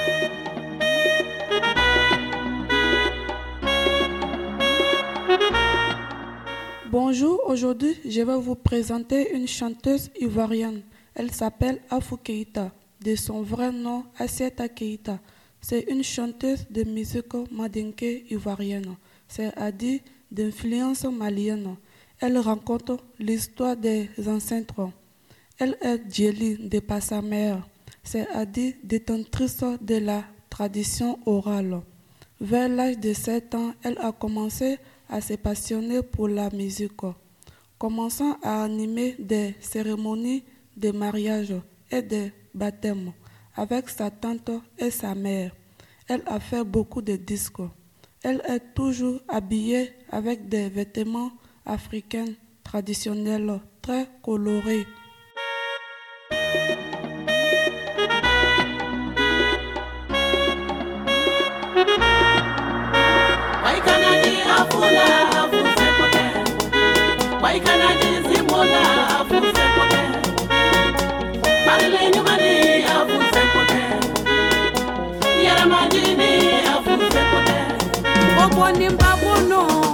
Bonjour, aujourd'hui je vais vous présenter une chanteuse ivoirienne. Elle s'appelle Afou Keïta, de son vrai nom Assiata Keïta. C'est une chanteuse de musique mandinké ivoirienne, c'est-à-dire d'influence malienne. Elle raconte l'histoire des ancêtres. Elle est djeli de par sa mère, c'est-à-dire détentrice de la tradition orale. Vers l'âge de 7 ans, elle a commencé à se passionner pour la musique, commençant à animer des cérémonies de mariage et de baptême avec sa tante et sa mère. Elle a fait beaucoup de disques. Elle est toujours habillée avec des vêtements africains traditionnels très colorés.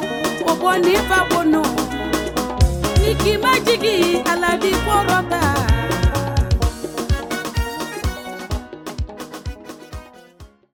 Oboni babono Niki majigi ala di porota